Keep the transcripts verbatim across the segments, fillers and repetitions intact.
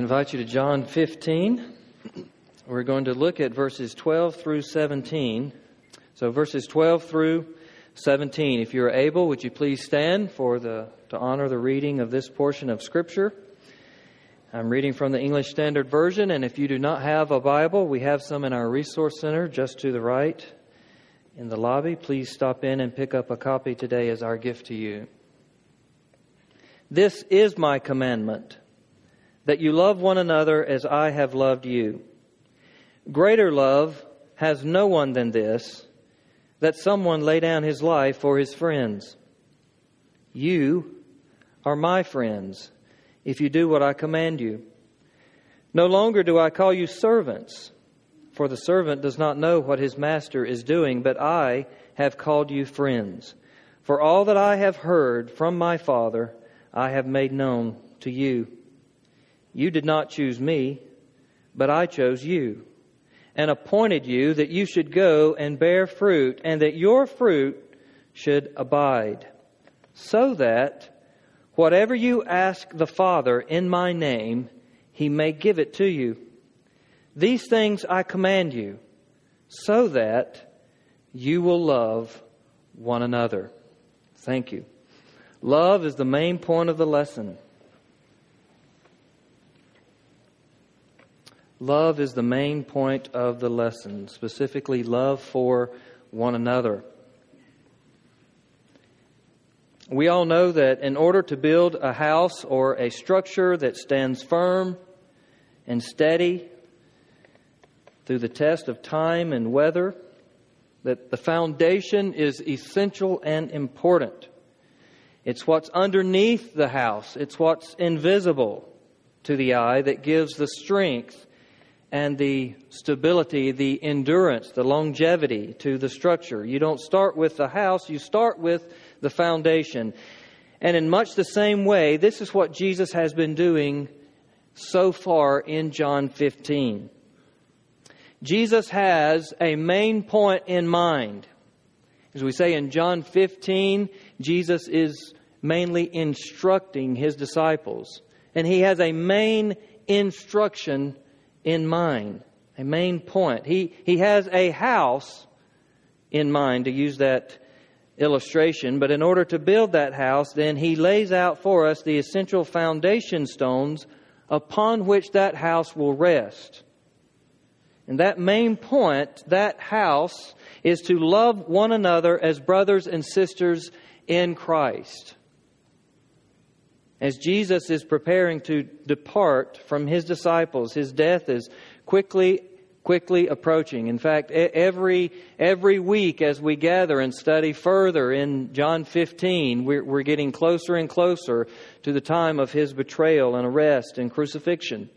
invite you to John fifteen. We're going to look at verses twelve through seventeen. So verses twelve through seventeen. If you're able, would you please stand for the to honor the reading of this portion of Scripture? I'm reading from the English Standard Version, and if you do not have a Bible, we have some in our resource center just to the right in the lobby. Please stop in and pick up a copy today as our gift to you. This is my commandment, that you love one another as I have loved you. Greater love has no one than this, that someone lay down his life for his friends. You are my friends, if you do what I command you. No longer do I call you servants, for the servant does not know what his master is doing, but I have called you friends. For all that I have heard from my Father, I have made known to you. You did not choose me, but I chose you, and appointed you that you should go and bear fruit, and that your fruit should abide, so that whatever you ask the Father in my name, He may give it to you. These things I command you, so that you will love one another. Thank you. Love is the main point of the lesson. Love is the main point of the lesson, specifically love for one another. We all know that in order to build a house or a structure that stands firm and steady through the test of time and weather, that the foundation is essential and important. It's what's underneath the house. It's what's invisible to the eye that gives the strength and the stability, the endurance, the longevity to the structure. You don't start with the house, you start with the foundation. And in much the same way, this is what Jesus has been doing so far in John fifteen. Jesus has a main point in mind. As we say in John fifteen, Jesus is mainly instructing His disciples. And He has a main instruction in mind, a main point. He, he has a house in mind, to use that illustration. But in order to build that house, then He lays out for us the essential foundation stones upon which that house will rest. And that main point, that house, is to love one another as brothers and sisters in Christ. As Jesus is preparing to depart from His disciples, His death is quickly, quickly approaching. In fact, every every week as we gather and study further in John fifteen, we're, we're getting closer and closer to the time of His betrayal and arrest and crucifixion.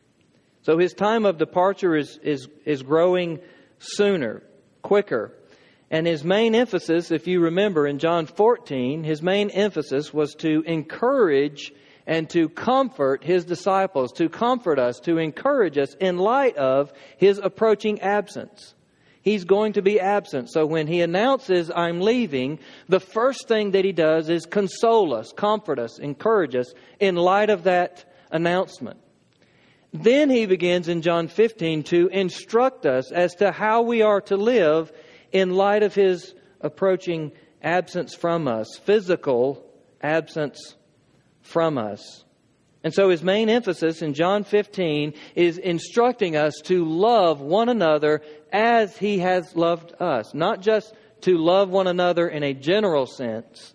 So His time of departure is is is growing sooner, quicker. And His main emphasis, if you remember in John fourteen, His main emphasis was to encourage and to comfort His disciples, to comfort us, to encourage us in light of His approaching absence. He's going to be absent. So when He announces, I'm leaving, the first thing that He does is console us, comfort us, encourage us in light of that announcement. Then He begins in John fifteen to instruct us as to how we are to live in light of His approaching absence from us, physical absence from us. And so His main emphasis in John fifteen is instructing us to love one another as He has loved us. Not just to love one another in a general sense,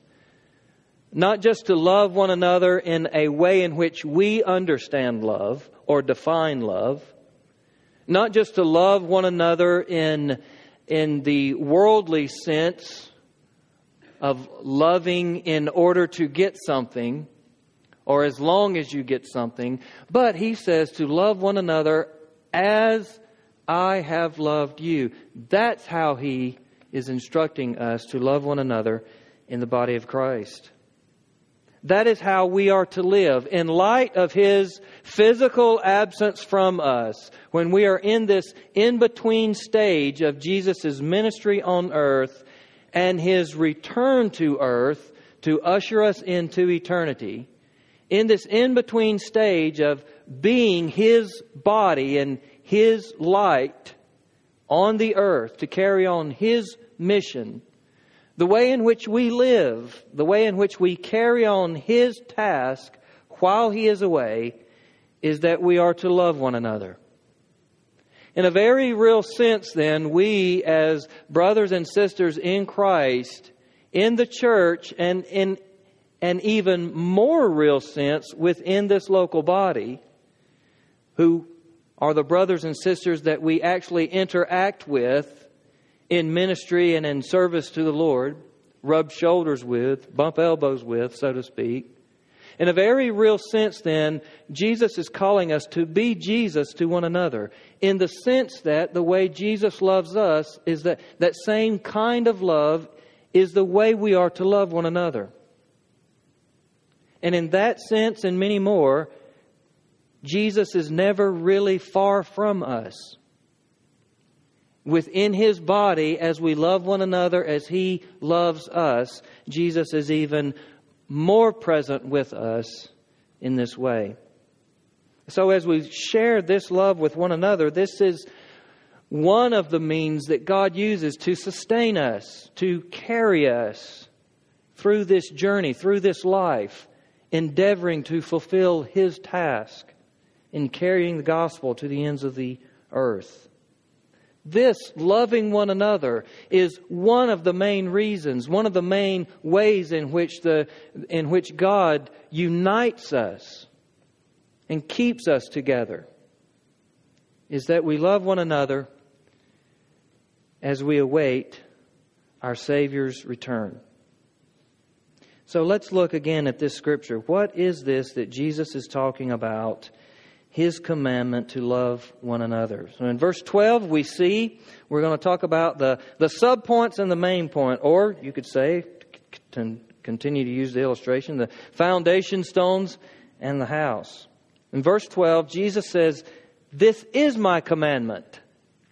not just to love one another in a way in which we understand love or define love, not just to love one another in in the worldly sense of loving in order to get something, or as long as you get something, but He says to love one another as I have loved you. That's how He is instructing us to love one another in the body of Christ. That is how we are to live in light of His physical absence from us. When we are in this in-between stage of Jesus' ministry on earth and His return to earth to usher us into eternity, in this in-between stage of being His body and His light on the earth to carry on His mission, the way in which we live, the way in which we carry on His task while He is away, is that we are to love one another. In a very real sense, then, we as brothers and sisters in Christ, in the church, and in an even more real sense within this local body, who are the brothers and sisters that we actually interact with in ministry and in service to the Lord, rub shoulders with, bump elbows with, so to speak. In a very real sense, then, Jesus is calling us to be Jesus to one another, in the sense that the way Jesus loves us is that that same kind of love is the way we are to love one another. And in that sense and many more, Jesus is never really far from us. Within His body, as we love one another as He loves us, Jesus is even more present with us in this way. So as we share this love with one another, this is one of the means that God uses to sustain us, to carry us through this journey, through this life, endeavoring to fulfill His task in carrying the gospel to the ends of the earth. This loving one another is one of the main reasons, one of the main ways in which the in which God unites us and keeps us together, is that we love one another as we await our Savior's return. So let's look again at this scripture. What is this that Jesus is talking about? His commandment to love one another. So in verse twelve, we see, we're going to talk about the, the subpoints and the main point. Or you could say, to continue to use the illustration, the foundation stones and the house. In verse twelve, Jesus says, "This is my commandment,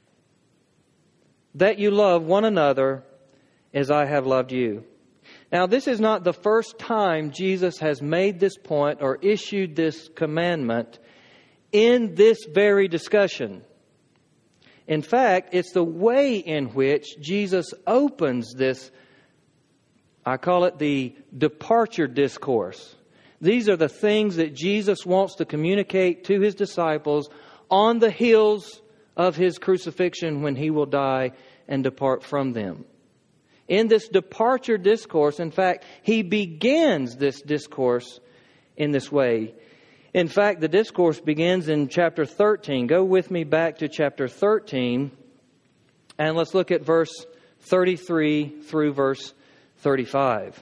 that you love one another as I have loved you." Now, this is not the first time Jesus has made this point or issued this commandment in this very discussion. In fact, it's the way in which Jesus opens this, I call it the departure discourse. These are the things that Jesus wants to communicate to His disciples on the heels of His crucifixion, when He will die and depart from them. In this departure discourse, in fact, He begins this discourse in this way. In fact, the discourse begins in chapter thirteen. Go with me back to chapter thirteen, and let's look at verse thirty-three through verse thirty-five.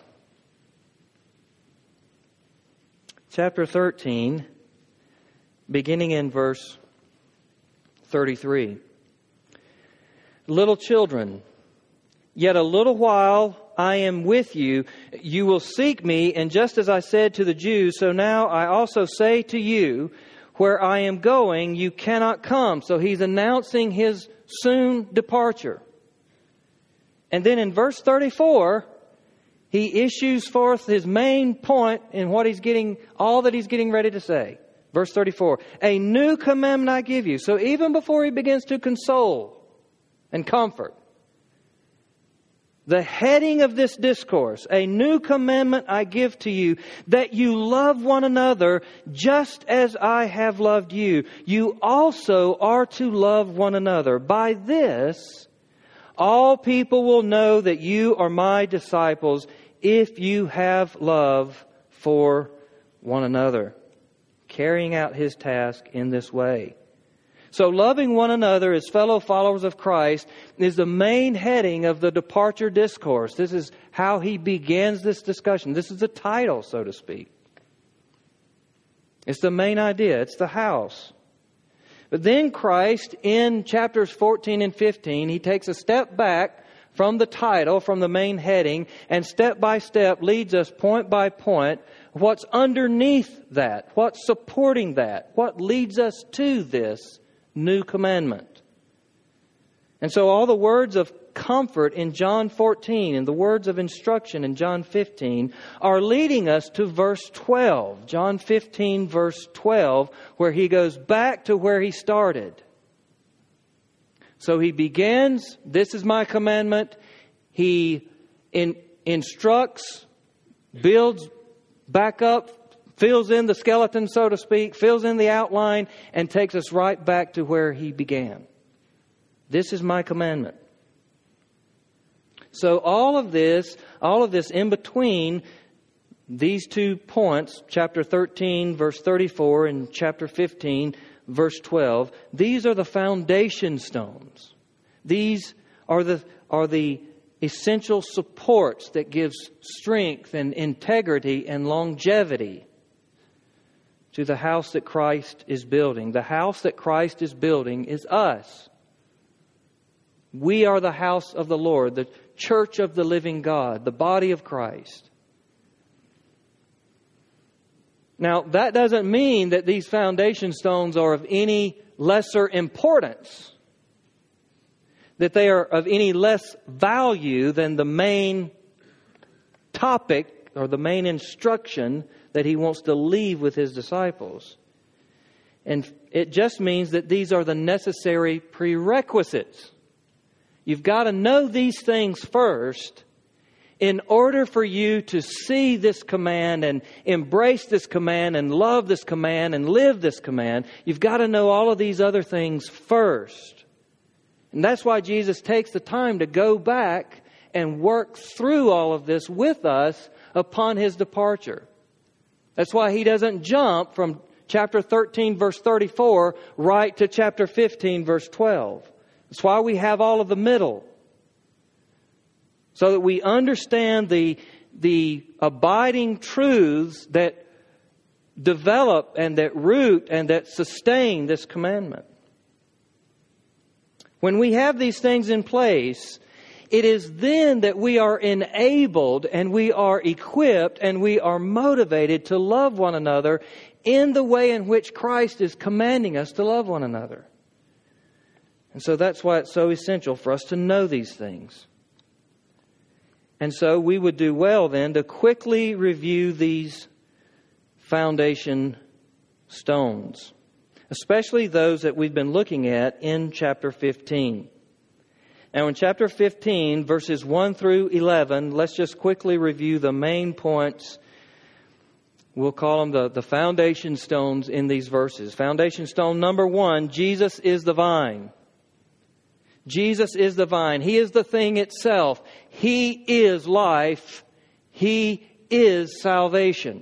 Chapter thirteen, beginning in verse thirty-three. "Little children, yet a little while I am with you. You will seek me, and just as I said to the Jews, so now I also say to you, where I am going, you cannot come." So He's announcing His soon departure. And then in verse thirty-four, He issues forth His main point in what He's getting, all that He's getting ready to say. Verse thirty-four, "A new commandment I give you." So even before He begins to console and comfort, the heading of this discourse, "A new commandment I give to you, that you love one another just as I have loved you. You also are to love one another. By this, all people will know that you are my disciples, if you have love for one another." Carrying out His task in this way. So loving one another as fellow followers of Christ is the main heading of the departure discourse. This is how He begins this discussion. This is the title, so to speak. It's the main idea. It's the house. But then Christ, in chapters fourteen and fifteen, He takes a step back from the title, from the main heading, and step by step leads us point by point what's underneath that, what's supporting that, what leads us to this new commandment. And so all the words of comfort in John fourteen and the words of instruction in John fifteen are leading us to verse twelve. John fifteen, verse twelve, where he goes back to where he started. So he begins, this is my commandment. He in, instructs, builds back up, fills in the skeleton, so to speak, fills in the outline, and takes us right back to where he began. This is my commandment. So all of this, all of this in between these two points, chapter thirteen, verse thirty-four, and chapter fifteen, verse twelve, these are the foundation stones. These are the are the essential supports that gives strength and integrity and longevity to the house that Christ is building. The house that Christ is building is us. We are the house of the Lord, the church of the living God, the body of Christ. Now, that doesn't mean that these foundation stones are of any lesser importance, that they are of any less value than the main topic or the main instruction that He wants to leave with His disciples. And it just means that these are the necessary prerequisites. You've got to know these things first in order for you to see this command and embrace this command and love this command and live this command. You've got to know all of these other things first. And that's why Jesus takes the time to go back and work through all of this with us upon His departure. That's why He doesn't jump from chapter thirteen, verse thirty-four, right to chapter fifteen, verse twelve. That's why we have all of the middle. So that we understand the, the abiding truths that develop and that root and that sustain this commandment. When we have these things in place, it is then that we are enabled and we are equipped and we are motivated to love one another in the way in which Christ is commanding us to love one another. And so that's why it's so essential for us to know these things. And so we would do well then to quickly review these foundation stones, especially those that we've been looking at in chapter fifteen. Now in chapter fifteen, verses one through eleven, let's just quickly review the main points. We'll call them the, the foundation stones in these verses. Foundation stone number one, Jesus is the vine. Jesus is the vine. He is the thing itself. He is life. He is salvation.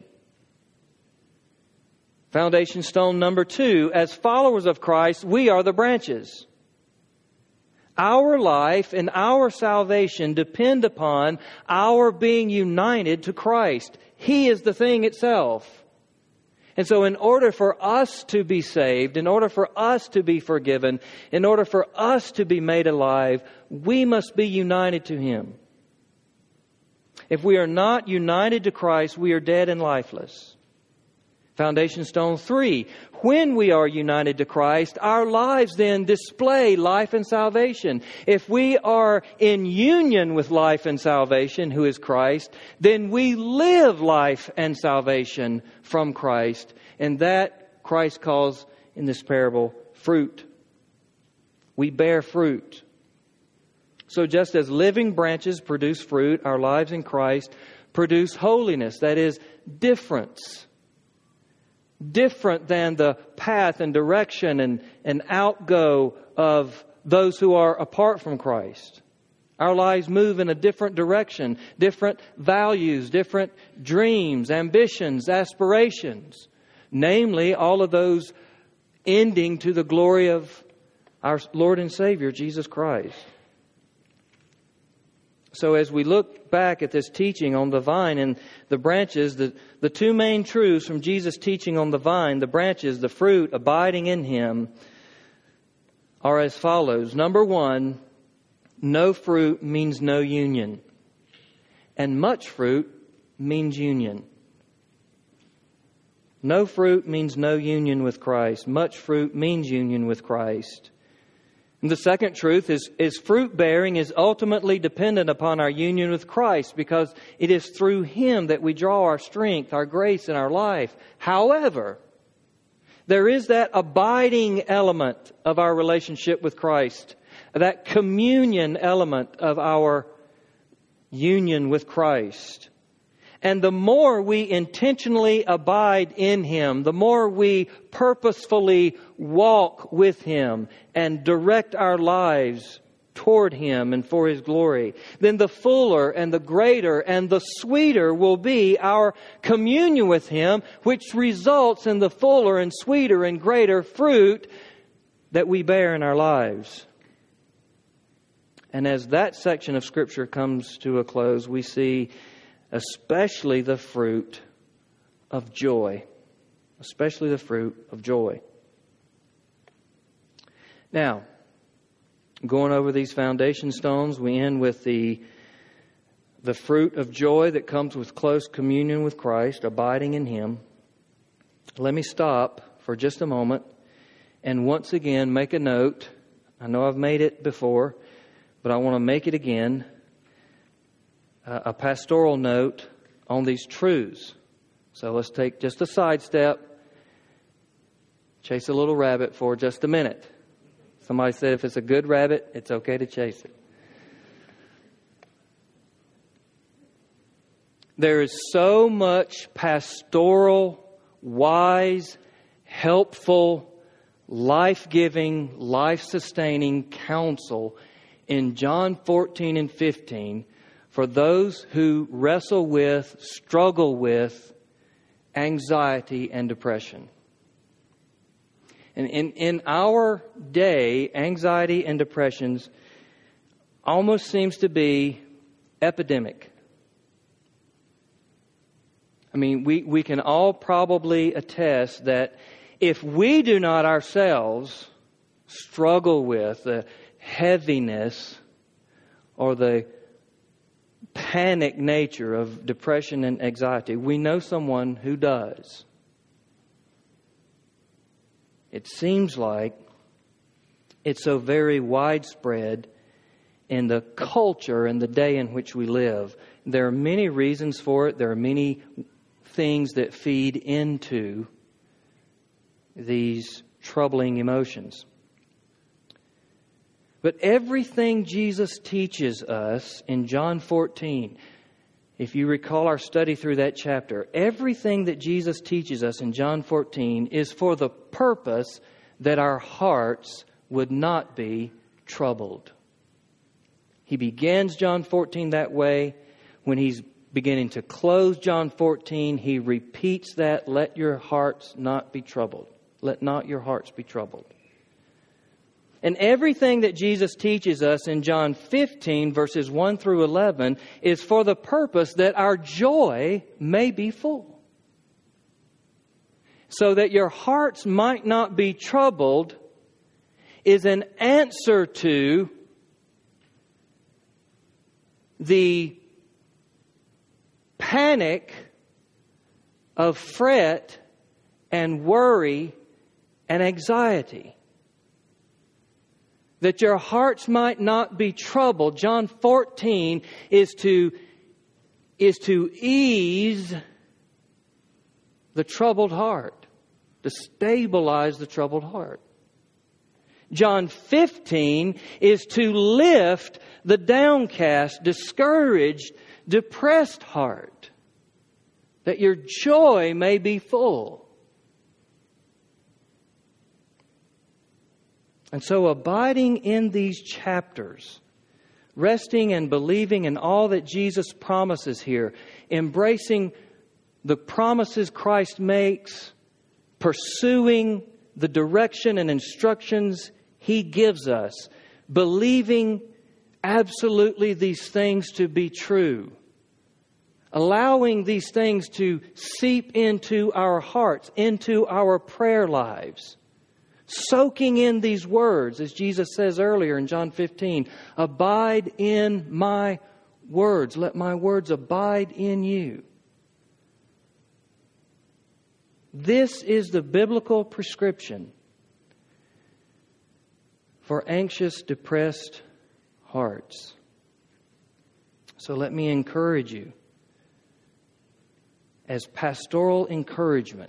Foundation stone number two, as followers of Christ, we are the branches. Our life and our salvation depend upon our being united to Christ. He is the thing itself. And so in order for us to be saved, in order for us to be forgiven, in order for us to be made alive, we must be united to Him. If we are not united to Christ, we are dead and lifeless. Foundation stone three, when we are united to Christ, our lives then display life and salvation. If we are in union with life and salvation, who is Christ, then we live life and salvation from Christ. And that Christ calls in this parable fruit. We bear fruit. So just as living branches produce fruit, our lives in Christ produce holiness, that is, difference. Different than the path and direction and, and outgo of those who are apart from Christ. Our lives move in a different direction, different values, different dreams, ambitions, aspirations. Namely, all of those ending to the glory of our Lord and Savior, Jesus Christ. So as we look back at this teaching on the vine and the branches, the, the two main truths from Jesus' teaching on the vine, the branches, the fruit, abiding in Him, are as follows. Number one, no fruit means no union. And much fruit means union. No fruit means no union with Christ. Much fruit means union with Christ. The second truth is, is fruit bearing is ultimately dependent upon our union with Christ, because it is through Him that we draw our strength, our grace in our life. However, there is that abiding element of our relationship with Christ, that communion element of our union with Christ. And the more we intentionally abide in Him, the more we purposefully walk with Him and direct our lives toward Him and for His glory, then the fuller and the greater and the sweeter will be our communion with Him, which results in the fuller and sweeter and greater fruit that we bear in our lives. And as that section of Scripture comes to a close, we see especially the fruit of joy. Especially the fruit of joy. Now, going over these foundation stones, we end with the, the fruit of joy that comes with close communion with Christ, abiding in Him. Let me stop for just a moment and once again make a note. I know I've made it before, but I want to make it again. A pastoral note on these truths. So let's take just a sidestep, chase a little rabbit for just a minute. Somebody said if it's a good rabbit, it's okay to chase it. There is so much pastoral, wise, helpful, life-giving, life-sustaining counsel in John fourteen and fifteen for those who wrestle with, struggle with anxiety and depression. And in, in our day, anxiety and depressions almost seems to be epidemic. I mean, we, we can all probably attest that if we do not ourselves struggle with the heaviness or the panic nature of depression and anxiety, we know someone who does. It seems like it's so very widespread in the culture and the day in which we live. There are many reasons for it. There are many things that feed into these troubling emotions. But everything Jesus teaches us in John fourteen, if you recall our study through that chapter, everything that Jesus teaches us in John fourteen is for the purpose that our hearts would not be troubled. He begins John fourteen that way. When he's beginning to close John fourteen, he repeats that, let your hearts not be troubled. Let not your hearts be troubled. And everything that Jesus teaches us in John fifteen, verses one through eleven, is for the purpose that our joy may be full. So that your hearts might not be troubled is an answer to the panic of fret and worry and anxiety. That your hearts might not be troubled. John fourteen is to, is to ease the troubled heart, to stabilize the troubled heart. John fifteen is to lift the downcast, discouraged, depressed heart, that your joy may be full. And so abiding in these chapters, resting and believing in all that Jesus promises here, embracing the promises Christ makes, pursuing the direction and instructions He gives us, believing absolutely these things to be true, allowing these things to seep into our hearts, into our prayer lives, soaking in these words, as Jesus says earlier in John fifteen, abide in my words. Let my words abide in you. This is the biblical prescription for anxious, depressed hearts. So let me encourage you, as pastoral encouragement,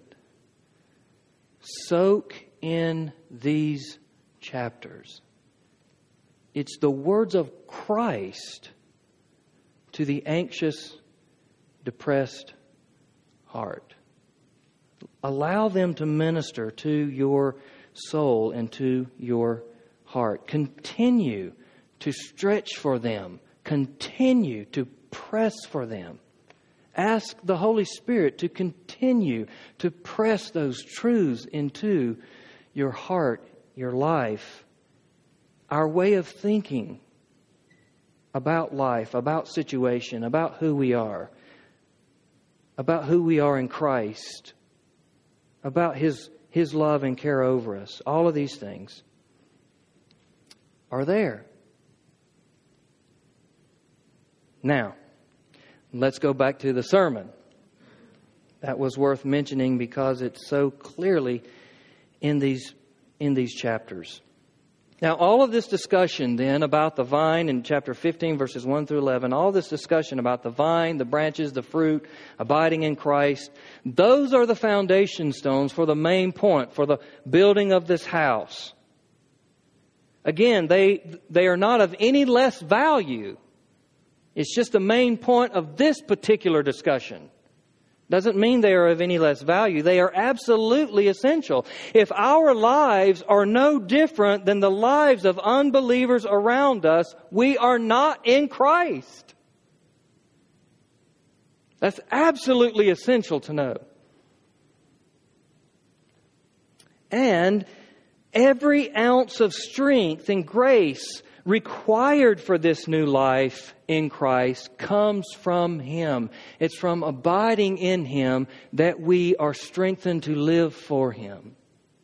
soak in these chapters. It's the words of Christ to the anxious, depressed heart. Allow them to minister to your soul and to your heart. Continue to stretch for them. Continue to press for them. Ask the Holy Spirit to continue to press those truths into your heart, your life, our way of thinking about life, about situation, about who we are, about who we are in Christ, about His, His love and care over us. All of these things are there. Now, let's go back to the sermon. That was worth mentioning because it's so clearly in these in these chapters. Now, all of this discussion then about the vine in chapter fifteen, verses one through eleven, all this discussion about the vine, the branches, the fruit, abiding in Christ, those are the foundation stones for the main point, for the building of this house. Again, they they are not of any less value. It's just the main point of this particular discussion. Doesn't mean they are of any less value. They are absolutely essential. If our lives are no different than the lives of unbelievers around us, we are not in Christ. That's absolutely essential to know. And every ounce of strength and grace required for this new life in Christ comes from Him. It's from abiding in Him that we are strengthened to live for Him.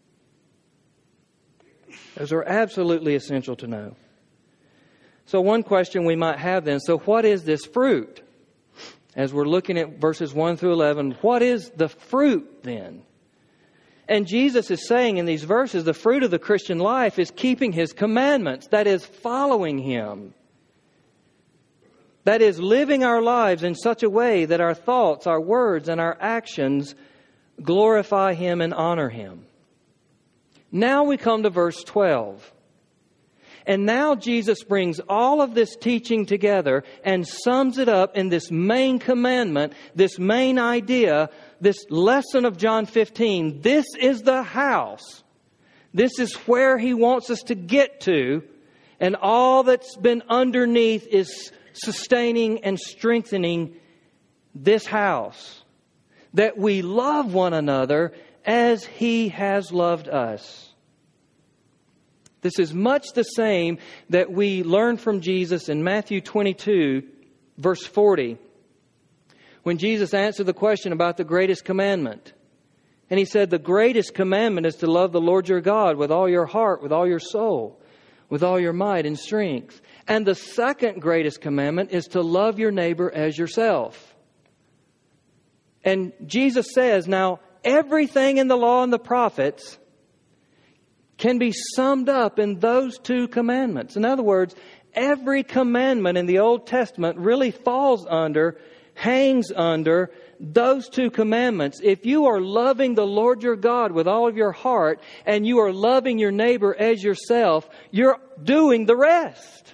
Those are absolutely essential to know. So one question we might have then, so what is this fruit? As we're looking at verses one through eleven, what is the fruit then? And Jesus is saying in these verses, the fruit of the Christian life is keeping His commandments. That is, following Him. That is, living our lives in such a way that our thoughts, our words, and our actions glorify Him and honor Him. Now we come to verse twelve. And now Jesus brings all of this teaching together and sums it up in this main commandment, this main idea, this lesson of John fifteen. This is the house. This is where He wants us to get to. And all that's been underneath is sustaining and strengthening this house. That we love one another as He has loved us. This is much the same that we learned from Jesus in Matthew twenty-two, verse forty. When Jesus answered the question about the greatest commandment. And He said, the greatest commandment is to love the Lord your God with all your heart, with all your soul, with all your might and strength. And the second greatest commandment is to love your neighbor as yourself. And Jesus says, now, everything in the law and the prophets can be summed up in those two commandments. In other words, every commandment in the Old Testament really falls under, hangs under those two commandments. If you are loving the Lord your God with all of your heart and you are loving your neighbor as yourself, you're doing the rest.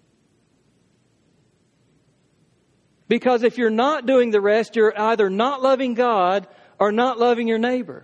Because if you're not doing the rest, you're either not loving God or not loving your neighbor.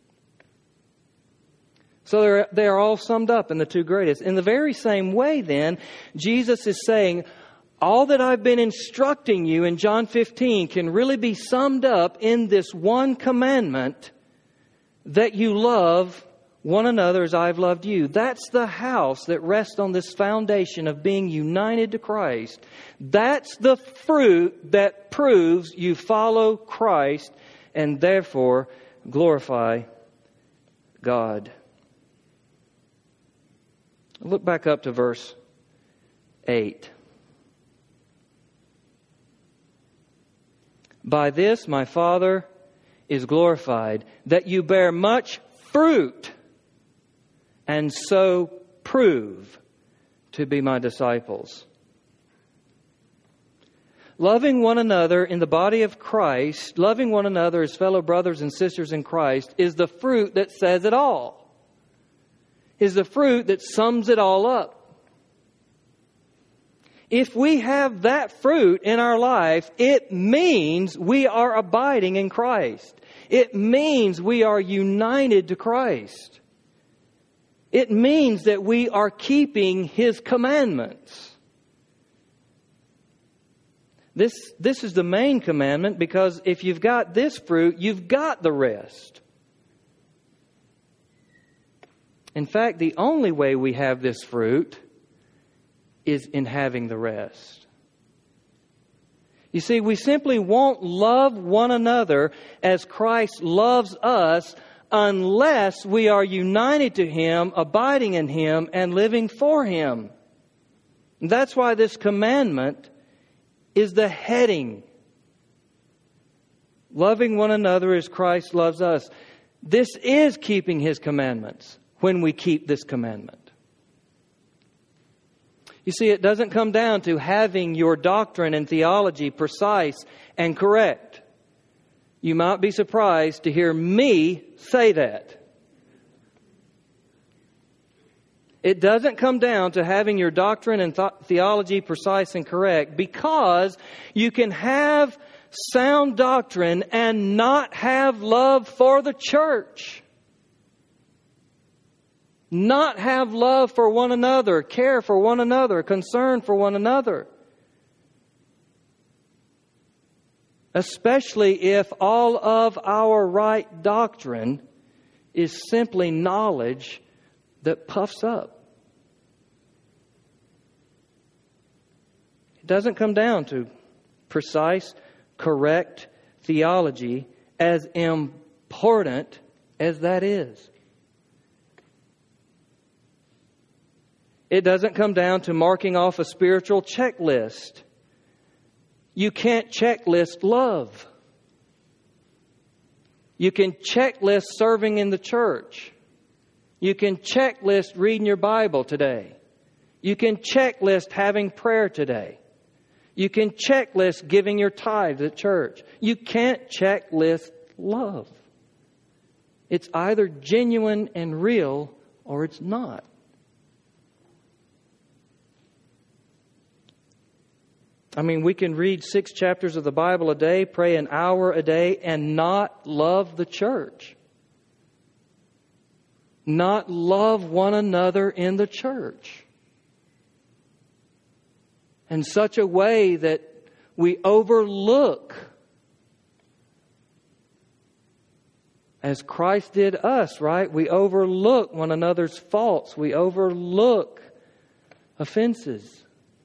So they're, they are all summed up in the two greatest. In the very same way then, Jesus is saying, all that I've been instructing you in John fifteen can really be summed up in this one commandment, that you love one another as I've loved you. That's the house that rests on this foundation of being united to Christ. That's the fruit that proves you follow Christ and therefore glorify God. Look back up to verse eight. By this my Father is glorified, that you bear much fruit, and so prove to be my disciples. Loving one another in the body of Christ, loving one another as fellow brothers and sisters in Christ, is the fruit that says it all. Is the fruit that sums it all up. If we have that fruit in our life, it means we are abiding in Christ. It means we are united to Christ. It means that we are keeping His commandments. This, this is the main commandment, because if you've got this fruit, you've got the rest. In fact, the only way we have this fruit is in having the rest. You see, we simply won't love one another as Christ loves us unless we are united to Him, abiding in Him, and living for Him. That's why this commandment is the heading. Loving one another as Christ loves us. This is keeping His commandments when we keep this commandment. You see, it doesn't come down to having your doctrine and theology precise and correct. You might be surprised to hear me say that. It doesn't come down to having your doctrine and th- theology precise and correct, because you can have sound doctrine and not have love for the church. Not have love for one another, care for one another, concern for one another. Especially if all of our right doctrine is simply knowledge that puffs up. It doesn't come down to precise, correct theology, as important as that is. It doesn't come down to marking off a spiritual checklist. You can't checklist love. You can checklist serving in the church. You can checklist reading your Bible today. You can checklist having prayer today. You can checklist giving your tithes at church. You can't checklist love. It's either genuine and real or it's not. I mean, we can read six chapters of the Bible a day, pray an hour a day, and not love the church. Not love one another in the church. In such a way that we overlook, as Christ did us, right? We overlook one another's faults. We overlook offenses.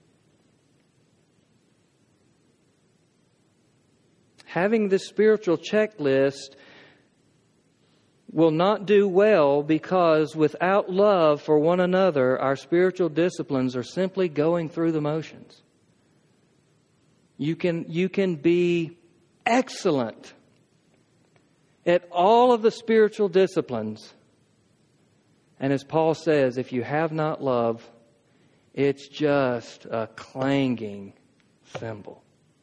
Having this spiritual checklist will not do well, because without love for one another, our spiritual disciplines are simply going through the motions. You can, you can be excellent at all of the spiritual disciplines. And as Paul says, if you have not love, it's just a clanging cymbal.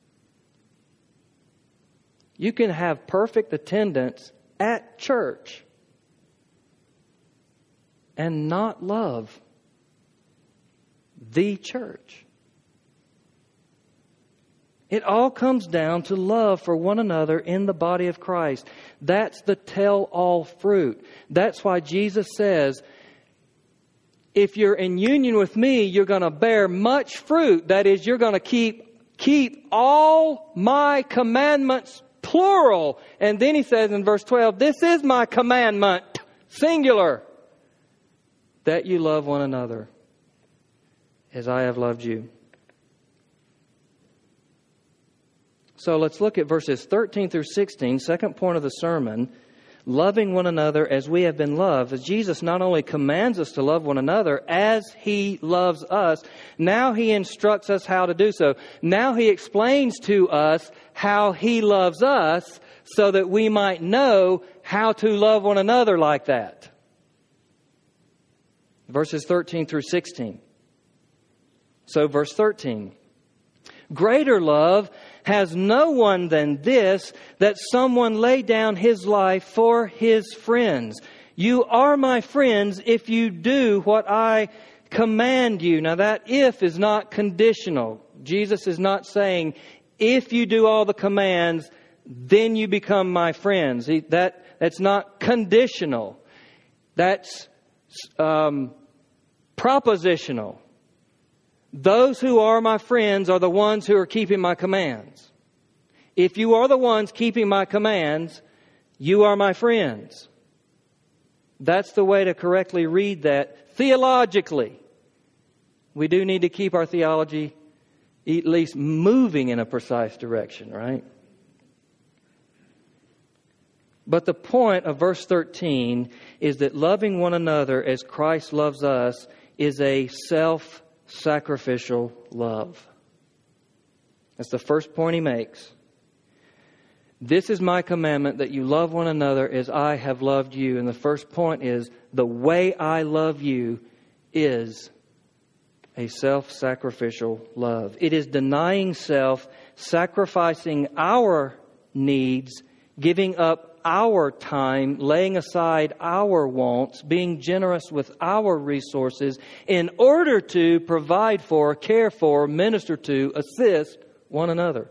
You can have perfect attendance at church and not love the church. It all comes down to love for one another in the body of Christ. That's the tell-all fruit. That's why Jesus says, if you're in union with me, you're going to bear much fruit. That is, you're going to keep, keep all my commandments, plural. And then he says in verse twelve, this is my commandment, singular, that you love one another as I have loved you. So let's look at verses thirteen through sixteen, second point of the sermon, loving one another as we have been loved. As Jesus not only commands us to love one another as He loves us, now He instructs us how to do so. Now He explains to us how He loves us so that we might know how to love one another like that. verses thirteen through sixteen. So verse thirteen. Greater love has no one than this, that someone lay down his life for his friends. You are my friends if you do what I command you. Now that if is not conditional. Jesus is not saying, if you do all the commands, then you become my friends. He, that, that's not conditional. That's um, propositional. Those who are my friends are the ones who are keeping my commands. If you are the ones keeping my commands, you are my friends. That's the way to correctly read that theologically. We do need to keep our theology at least moving in a precise direction, right? But the point of verse thirteen is that loving one another as Christ loves us is a self-sacrificial love. That's the first point he makes. This is my commandment, that you love one another as I have loved you. And the first point is, the way I love you is a self-sacrificial love. It is denying self, sacrificing our needs, giving up our time, laying aside our wants, being generous with our resources in order to provide for, care for, minister to, assist one another.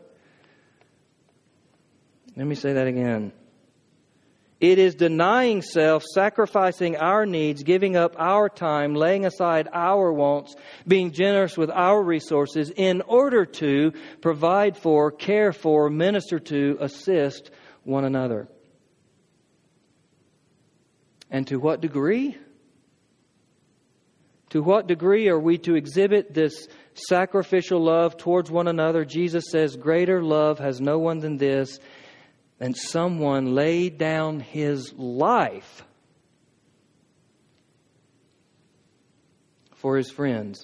Let me say that again. It is denying self, sacrificing our needs, giving up our time, laying aside our wants, being generous with our resources in order to provide for, care for, minister to, assist one another. And to what degree? To what degree are we to exhibit this sacrificial love towards one another? Jesus says, greater love has no one than this, and someone laid down his life for his friends.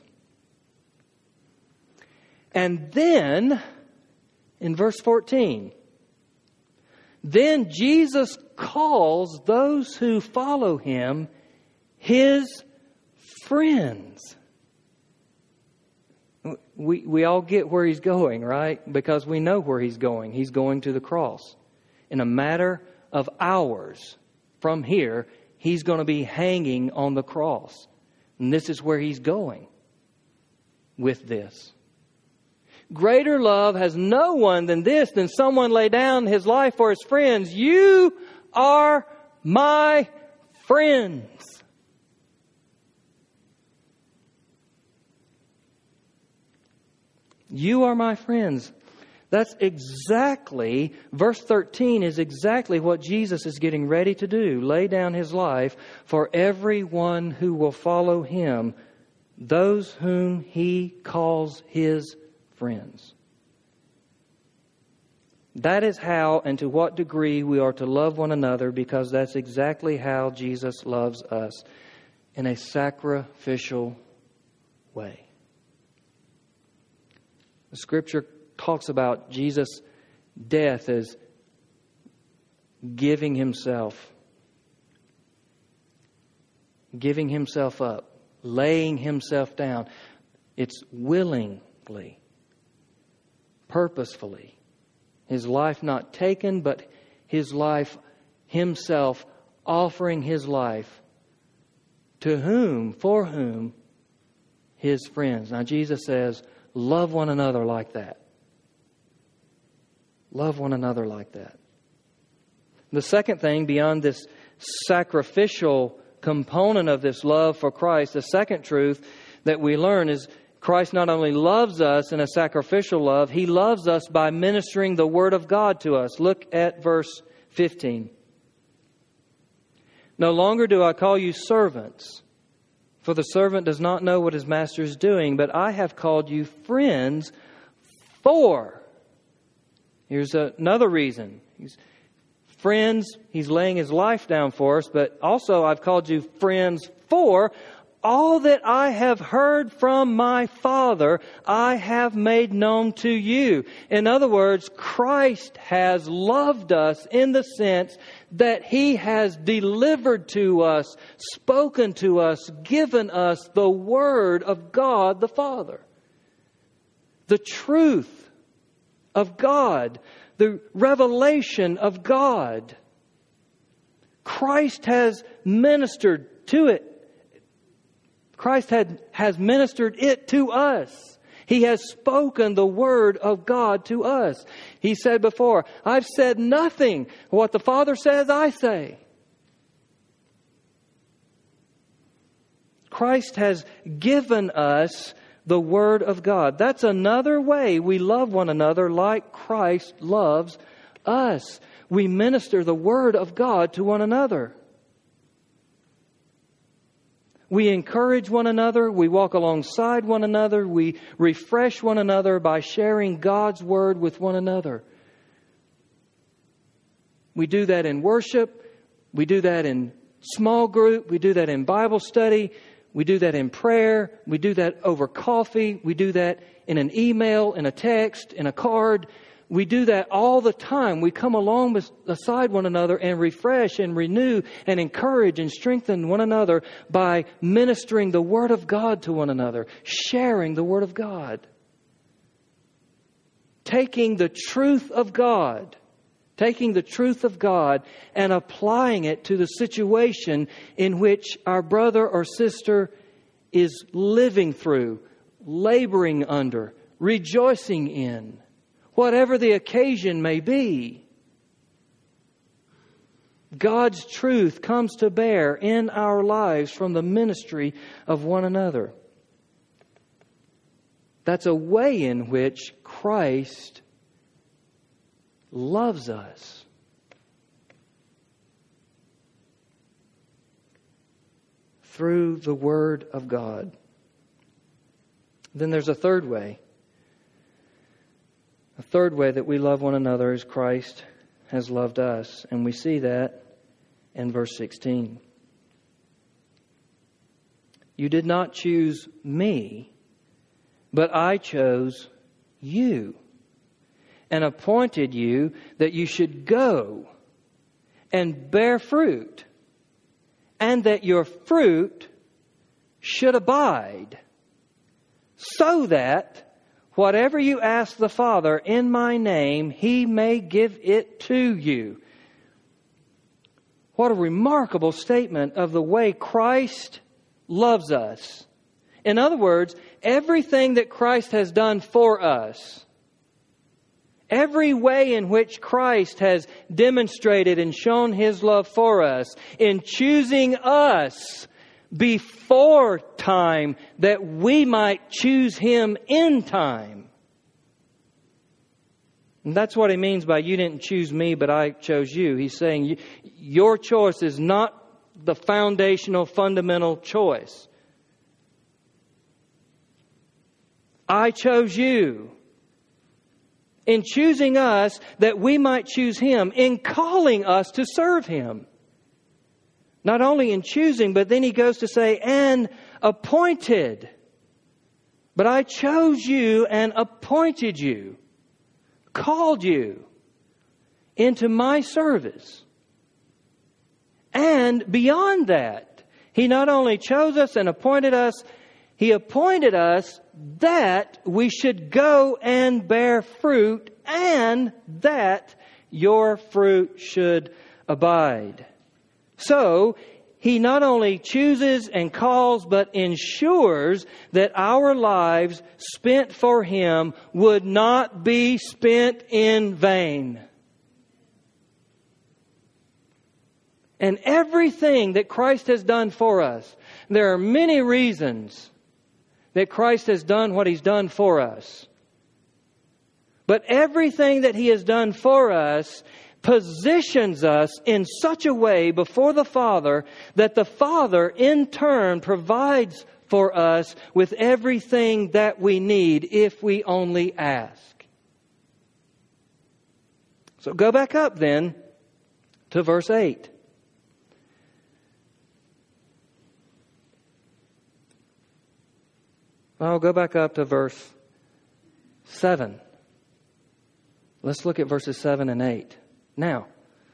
And then, in verse fourteen, then Jesus calls those who follow him his friends. We, we all get where he's going, right? Because we know where he's going. He's going to the cross. In a matter of hours from here, he's going to be hanging on the cross. And this is where he's going with this. Greater love has no one than this, than someone lay down his life for his friends. You are my friends. You are my friends. That's exactly, verse thirteen is exactly what Jesus is getting ready to do. Lay down his life for everyone who will follow him, those whom he calls his friends. That is how and to what degree we are to love one another, because that's exactly how Jesus loves us, in a sacrificial way. The Scripture talks about Jesus' death as giving himself, giving himself up, laying himself down. It's willingly, purposefully. His life not taken, but his life, himself offering his life to whom, for whom? His friends. Now Jesus says, love one another like that. Love one another like that. The second thing, beyond this sacrificial component of this love for Christ, the second truth that we learn is Christ not only loves us in a sacrificial love, he loves us by ministering the Word of God to us. Look at verse fifteen. No longer do I call you servants, for the servant does not know what his master is doing, but I have called you friends, for... Here's another reason. He's friends, he's laying his life down for us, but also I've called you friends for all that I have heard from my Father, I have made known to you. In other words, Christ has loved us in the sense that He has delivered to us, spoken to us, given us the Word of God the Father. The truth of God, the revelation of God. Christ has ministered to it. Christ had, has ministered it to us. He has spoken the Word of God to us. He said before, I've said nothing. What the Father says, I say. Christ has given us the Word of God. That's another way we love one another like Christ loves us. We minister the Word of God to one another. We encourage one another. We walk alongside one another. We refresh one another by sharing God's Word with one another. We do that in worship. We do that in small group. We do that in Bible study. We do that in prayer. We do that over coffee. We do that in an email, in a text, in a card. We do that all the time. We come along beside one another and refresh and renew and encourage and strengthen one another by ministering the Word of God to one another, sharing the Word of God. Taking the truth of God, taking the truth of God and applying it to the situation in which our brother or sister is living through, laboring under, rejoicing in. Whatever the occasion may be, God's truth comes to bear in our lives from the ministry of one another. That's a way in which Christ loves us. Through the Word of God. Then there's a third way. A third way that we love one another is Christ has loved us. And we see that in verse sixteen. You did not choose me, but I chose you and appointed you that you should go and bear fruit, and that your fruit should abide, so that whatever you ask the Father in my name, He may give it to you. What a remarkable statement of the way Christ loves us. In other words, everything that Christ has done for us, every way in which Christ has demonstrated and shown His love for us, in choosing us before time that we might choose Him in time. And that's what He means by you didn't choose me, but I chose you. He's saying your choice is not the foundational, fundamental choice. I chose you. In choosing us that we might choose Him, in calling us to serve Him. Not only in choosing, but then He goes to say, and appointed. But I chose you and appointed you, called you into my service. And beyond that, He not only chose us and appointed us, He appointed us that we should go and bear fruit, and that your fruit should abide. So, He not only chooses and calls, but ensures that our lives spent for Him would not be spent in vain. And everything that Christ has done for us, there are many reasons that Christ has done what He's done for us. But everything that He has done for us positions us in such a way before the Father that the Father in turn provides for us with everything that we need if we only ask. So go back up then to verse eight. Well, go back up to verse seven. Let's look at verses seven and eight. Now,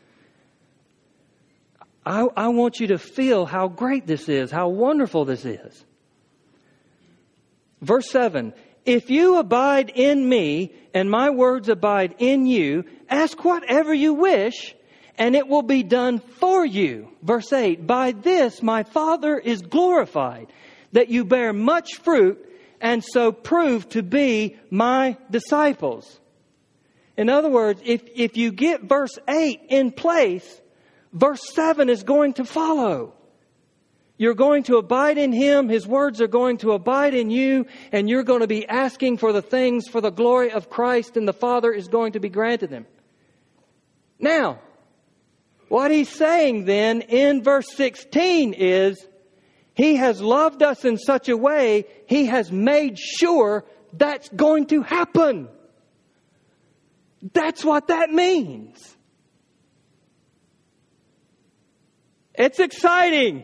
I, I want you to feel how great this is, how wonderful this is. Verse seven, if you abide in me and my words abide in you, ask whatever you wish and it will be done for you. Verse eight, by this my Father is glorified, that you bear much fruit and so prove to be my disciples. In other words, if, if you get verse eight in place, verse seven is going to follow. You're going to abide in Him. His words are going to abide in you. And you're going to be asking for the things for the glory of Christ. And the Father is going to be granted them. Now, what He's saying then in verse sixteen is, He has loved us in such a way, He has made sure that's going to happen. That's what that means. It's exciting.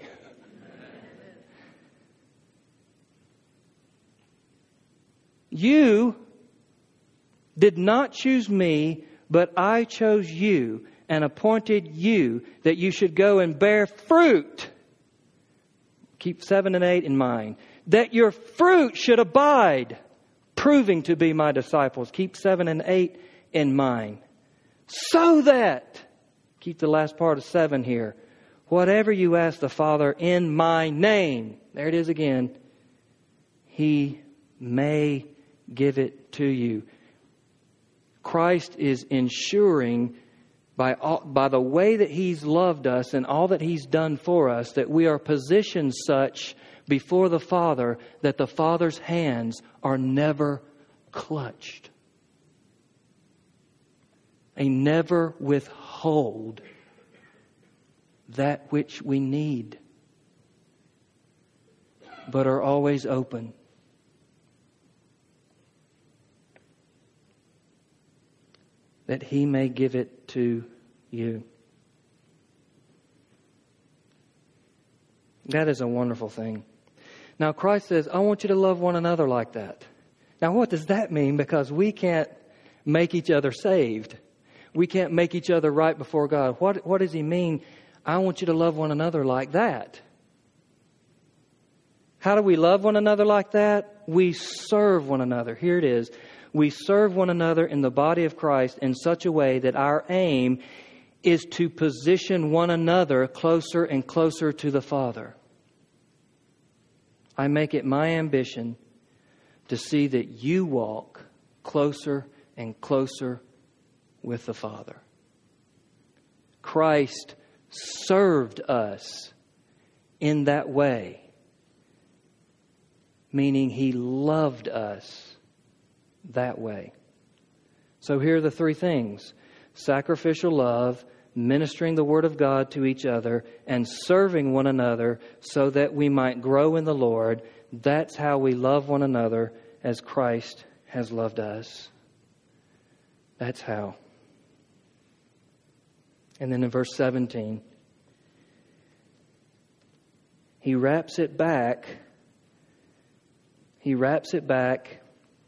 You did not choose me, but I chose you and appointed you that you should go and bear fruit. Keep seven and eight in mind. That your fruit should abide, proving to be my disciples. Keep seven and eight in mind. So that, keep the last part of seven here. Whatever you ask the Father in my name, there it is again, He may give it to you. Christ is ensuring by all, by the way that He's loved us and all that He's done for us, that we are positioned such before the Father that the Father's hands are never clutched. They never withhold that which we need, but are always open. That He may give it to you. That is a wonderful thing. Now Christ says, I want you to love one another like that. Now what does that mean? Because we can't make each other saved. We can't make each other right before God. What, what does He mean? I want you to love one another like that. How do we love one another like that? We serve one another. Here it is. We serve one another in the body of Christ in such a way that our aim is to position one another closer and closer to the Father. I make it my ambition to see that you walk closer and closer with the Father. Christ served us in that way, meaning He loved us that way. So here are the three things: sacrificial love, ministering the Word of God to each other, and serving one another so that we might grow in the Lord. That's how we love one another as Christ has loved us. That's how. And then in verse seventeen, he wraps it back. He wraps it back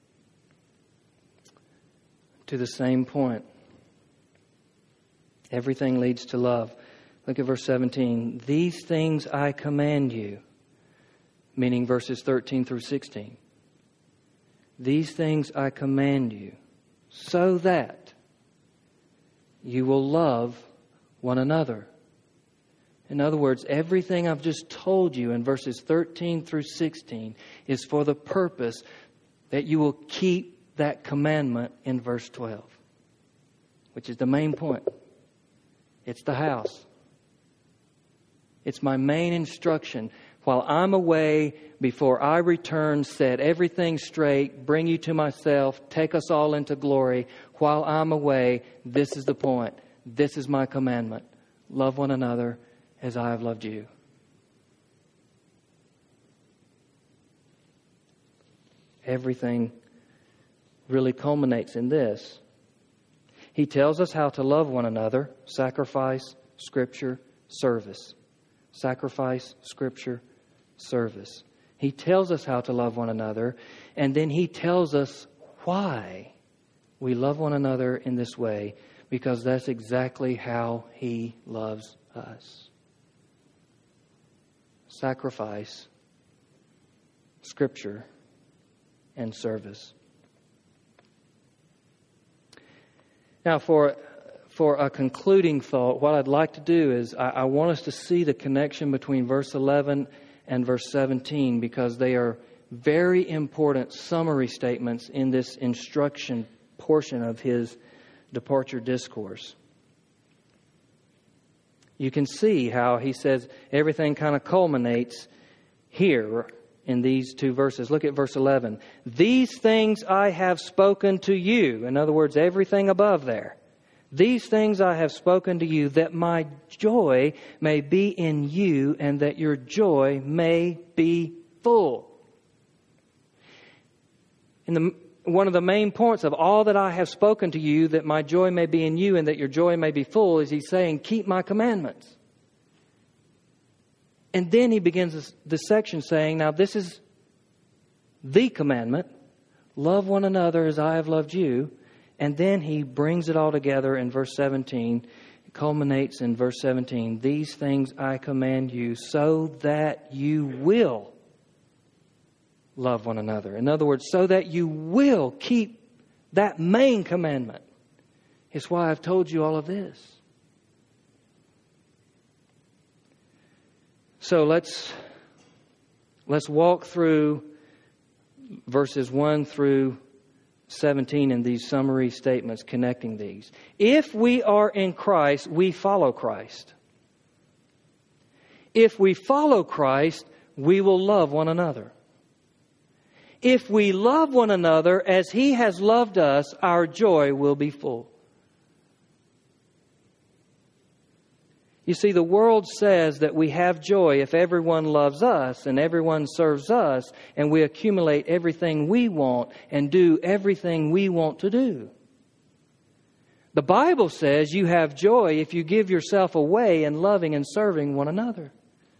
to the same point. Everything leads to love. Look at verse seventeen. These things I command you, meaning verses thirteen through sixteen. These things I command you, so that you will love one another. In other words, everything I've just told you in verses thirteen through sixteen is for the purpose that you will keep that commandment in verse twelve, which is the main point. It's the house. It's my main instruction. While I'm away, before I return, set everything straight, bring you to myself, take us all into glory. While I'm away, this is the point. This is my commandment. Love one another as I have loved you. Everything really culminates in this. He tells us how to love one another: sacrifice, Scripture, service. Sacrifice, Scripture, service. He tells us how to love one another, and then He tells us why we love one another in this way, because that's exactly how He loves us. Sacrifice, Scripture, and service. Now, for for a concluding thought, what I'd like to do is I, I want us to see the connection between verse eleven and verse seventeen, because they are very important summary statements in this instruction portion of His departure discourse. You can see how He says everything kind of culminates here in these two verses. Look at verse eleven. These things I have spoken to you. In other words, everything above there. These things I have spoken to you, that my joy may be in you, and that your joy may be full. In the one of the main points of all that I have spoken to you, that my joy may be in you and that your joy may be full, is He's saying, keep my commandments. And then He begins this, this section saying, now this is the commandment. Love one another as I have loved you. And then He brings it all together in verse seventeen. It culminates in verse seventeen. These things I command you so that you will love one another. In other words, so that you will keep that main commandment. It's why I've told you all of this. So let's let's walk through verses one through seventeen in these summary statements connecting these. If we are in Christ, we follow Christ. If we follow Christ, we will love one another. If we love one another as He has loved us, our joy will be full. You see, the world says that we have joy if everyone loves us and everyone serves us and we accumulate everything we want and do everything we want to do. The Bible says you have joy if you give yourself away in loving and serving one another.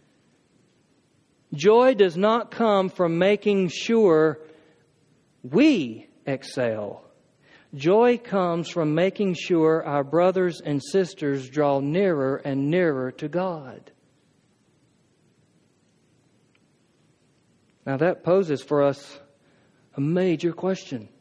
Joy does not come from making sure we excel. Joy comes from making sure our brothers and sisters draw nearer and nearer to God. Now that poses for us a major question.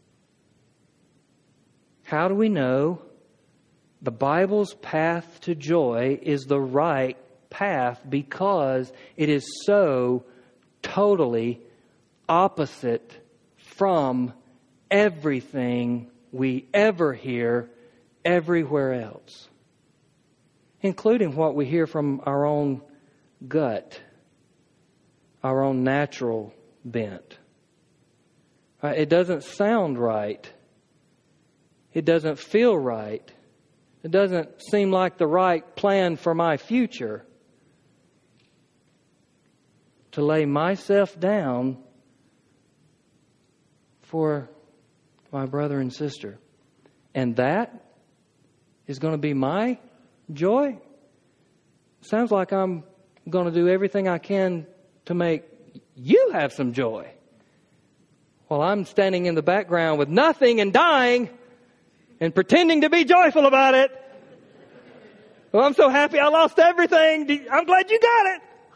How do we know the Bible's path to joy is the right path because it is so totally opposite from everything we ever hear everywhere else, including what we hear from our own gut, our own natural bent? It doesn't sound right. It doesn't feel right. It doesn't seem like the right plan for my future to lay myself down for my brother and sister. And that is going to be my joy? Sounds like I'm going to do everything I can to make you have some joy, while I'm standing in the background with nothing and dying and pretending to be joyful about it. Well, I'm so happy I lost everything. I'm glad you got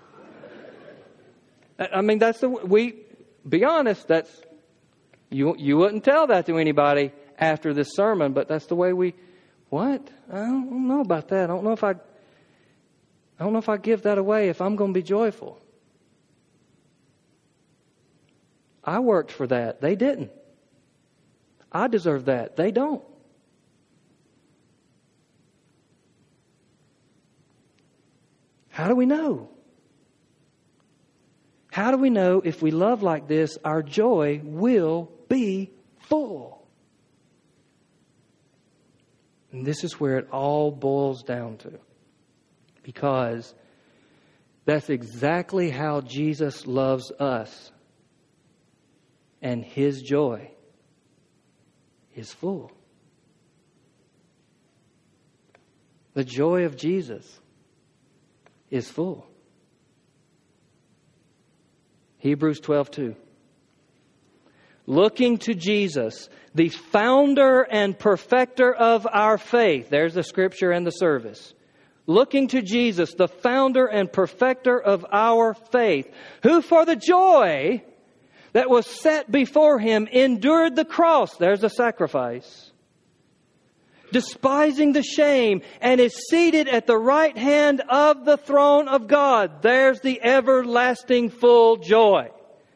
it. I mean, that's the, we, be honest, that's, you, you wouldn't tell that to anybody after this sermon, but that's the way we, what? I don't know about that. I don't know if I, I don't know if I give that away if I'm going to be joyful. I worked for that. They didn't. I deserve that. They don't. How do we know? How do we know if we love like this, our joy will be full? And this is where it all boils down to. Because that's exactly how Jesus loves us. And His joy is full. The joy of Jesus is full. Hebrews twelve two. Looking to Jesus, the founder and perfecter of our faith. There's the scripture and the service. Looking to Jesus, the founder and perfecter of our faith, who for the joy that was set before Him endured the cross. There's the sacrifice. Despising the shame, and is seated at the right hand of the throne of God. There's the everlasting full joy.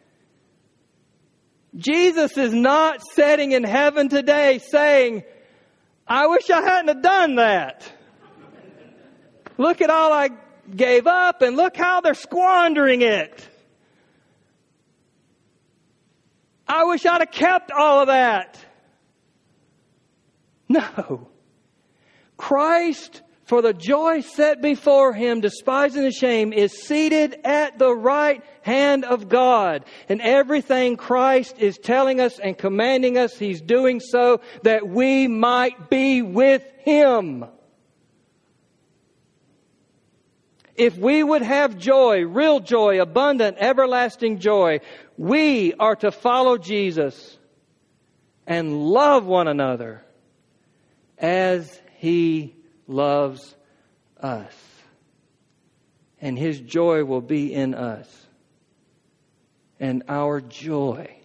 Jesus is not sitting in heaven today saying, I wish I hadn't have done that. Look at all I gave up and look how they're squandering it. I wish I'd have kept all of that. No. Christ, for the joy set before Him, despising the shame, is seated at the right hand of God. And everything Christ is telling us and commanding us, He's doing so that we might be with Him. If we would have joy, real joy, abundant, everlasting joy, we are to follow Jesus and love one another as He loves us. And His joy will be in us. And our joy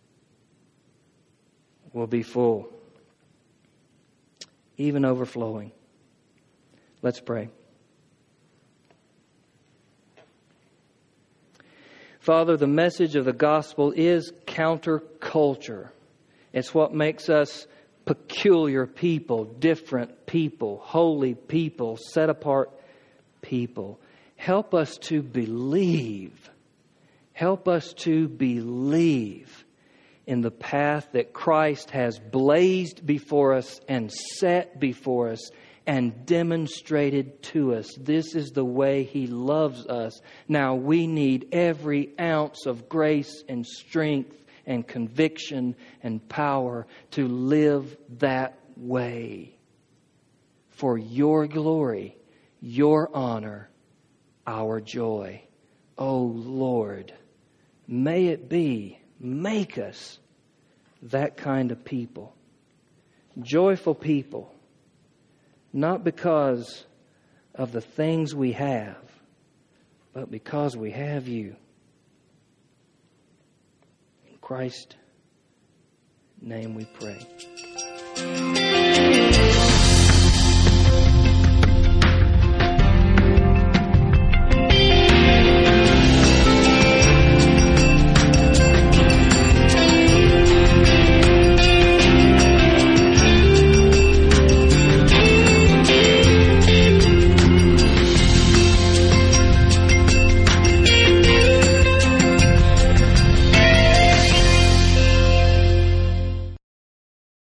will be full, even overflowing. Let's pray. Father, the message of the gospel is counterculture. It's what makes us peculiar people, different people, holy people, set apart people. Help us to believe. Help us to believe in the path that Christ has blazed before us and set before us and demonstrated to us. This is the way He loves us. Now we need every ounce of grace and strength and conviction and power to live that way. For Your glory, Your honor, our joy. Oh Lord, may it be, make us that kind of people. Joyful people. Not because of the things we have, but because we have You. In Christ's name we pray.